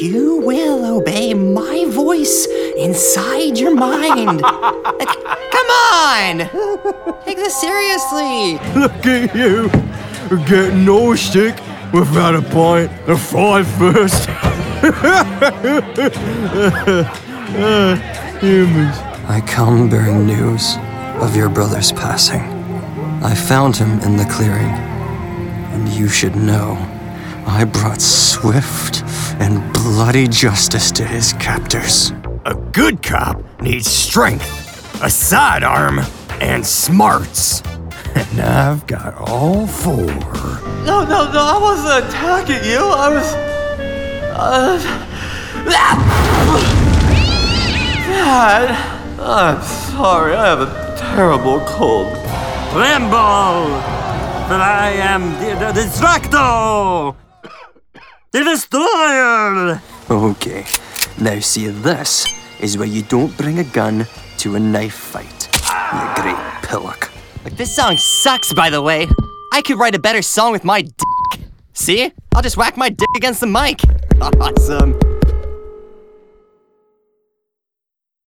you will obey my voice inside your mind. Come on! Take this seriously. Look at you, getting no stick without a pint of 5 first. Humans. I come bearing news of your brother's passing. I found him in the clearing, and you should know I brought swift and bloody justice to his captors. A good cop needs strength, a sidearm, and smarts. And I've got all 4. No, I wasn't attacking you. I was... Dad, I'm sorry. I have a terrible cold. Tremble! For I am the Destructo! The Destroyer! Okay, now see, this is where you don't bring a gun to a knife fight, you great pillock. Like, this song sucks, by the way. I could write a better song with my dick. See? I'll just whack my dick against the mic. Awesome.